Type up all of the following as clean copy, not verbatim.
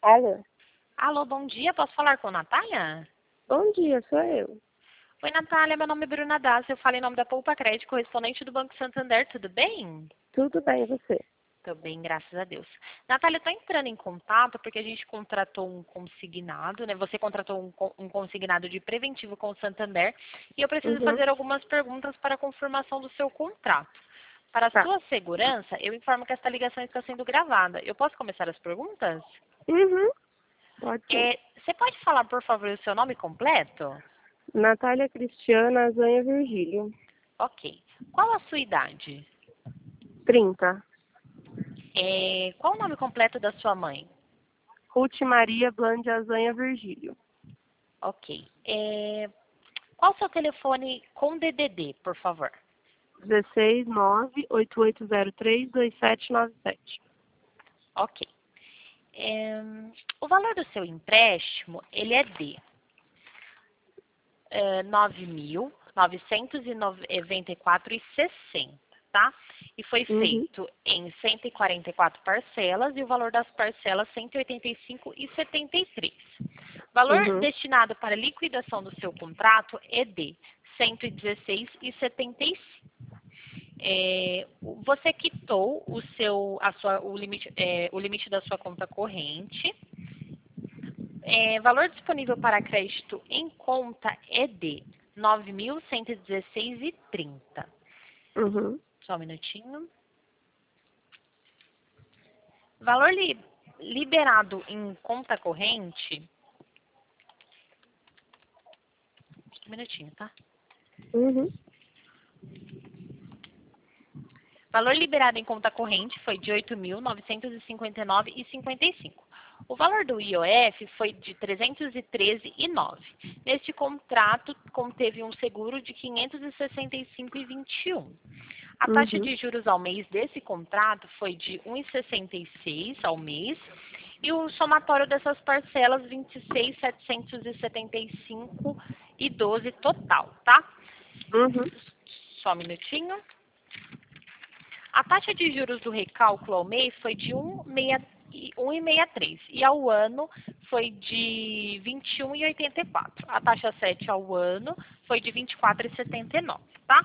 Alô? Alô, bom dia. Posso falar com a Natália? Bom dia, sou eu. Oi, Natália. Meu nome é Bruna Dassi. Eu falo em nome da Poupa Crédito, correspondente do Banco Santander. Tudo bem? Tudo bem, e você? Tô bem, graças a Deus. Natália, eu tô entrando em contato porque a gente contratou um consignado, né? Você contratou um consignado de preventivo com o Santander e eu preciso Uhum, fazer algumas perguntas para a confirmação do seu contrato. Para a tá. sua segurança, eu informo que esta ligação está sendo gravada. Eu posso começar as perguntas? Uhum, pode sim. Você pode falar, por favor, o seu nome completo? Natália Cristiana Azanha Virgílio. Ok. Qual a sua idade? 30. Qual o nome completo da sua mãe? Ruth Maria Blande Azanha Virgílio. Ok. Qual o seu telefone com DDD, por favor? 16 988032797. Ok. O valor do seu empréstimo, ele é de 9.994,60, tá? E foi Uhum, feito em 144 parcelas e o valor das parcelas 185,73. Valor uhum. destinado para liquidação do seu contrato é de 116,75. Você quitou o limite da sua conta corrente. Valor disponível para crédito em conta é de 9.116,30. Uhum. Só um minutinho. Valor liberado em conta corrente. Um minutinho, tá? Uhum. Valor liberado em conta corrente foi de 8.959,55. O valor do IOF foi de 313,9. Neste contrato, conteve um seguro de 565,21. A taxa Uhum. de juros ao mês desse contrato foi de 1,66 ao mês e o somatório dessas parcelas 26.775,12 total, tá? Uhum. Só um minutinho. A taxa de juros do recálculo ao mês foi de 1,63 e ao ano foi de 21,84. A taxa 7 ao ano foi de 24,79, tá?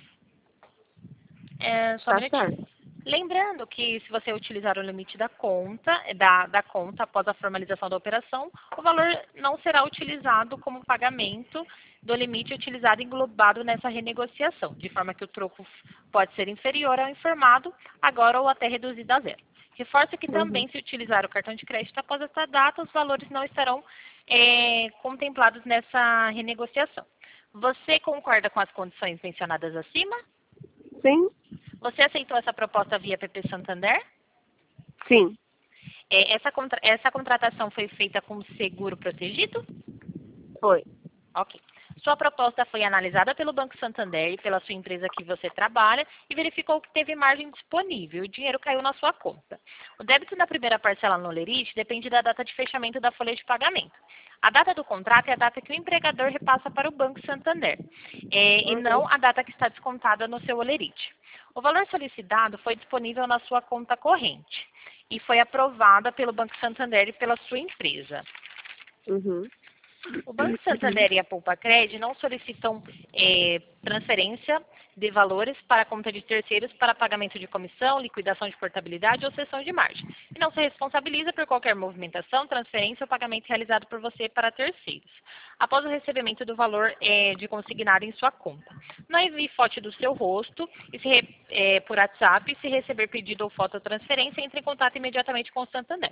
Só um Tá minutinho. certo. Lembrando que se você utilizar o limite da conta após a formalização da operação, o valor não será utilizado como pagamento do limite utilizado englobado nessa renegociação, de forma que o troco pode ser inferior ao informado, agora ou até reduzido a zero. Reforço que Uhum. também, se utilizar o cartão de crédito após essa data, os valores não estarão contemplados nessa renegociação. Você concorda com as condições mencionadas acima? Sim? Você aceitou essa proposta via PP Santander? Sim. Essa contratação foi feita com seguro protegido? Foi. Ok. Sua proposta foi analisada pelo Banco Santander e pela sua empresa que você trabalha e verificou que teve margem disponível. O dinheiro caiu na sua conta. O débito da primeira parcela no Lerite depende da data de fechamento da folha de pagamento. A data do contrato é a data que o empregador repassa para o Banco Santander, e Uhum. não a data que está descontada no seu Olerite. O valor solicitado foi disponível na sua conta corrente e foi aprovada pelo Banco Santander e pela sua empresa. Uhum. O Banco Santander e a Poupa Cred não solicitam transferência de valores para a conta de terceiros para pagamento de comissão, liquidação de portabilidade ou cessão de margem. E não se responsabiliza por qualquer movimentação, transferência ou pagamento realizado por você para terceiros. Após o recebimento do valor de consignado em sua conta. Não envie foto do seu rosto por WhatsApp. Se receber pedido ou foto ou transferência, entre em contato imediatamente com o Santander.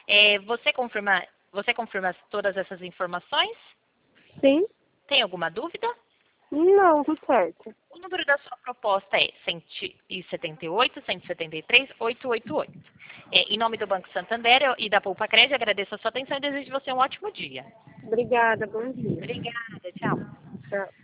Você confirma todas essas informações? Sim? Tem alguma dúvida? Não, tudo certo. O número da sua proposta é 178-173-888. Em nome do Banco Santander e da Poupa Crédito, agradeço a sua atenção e desejo você um ótimo dia. Obrigada, bom dia. Obrigada, tchau. Tchau.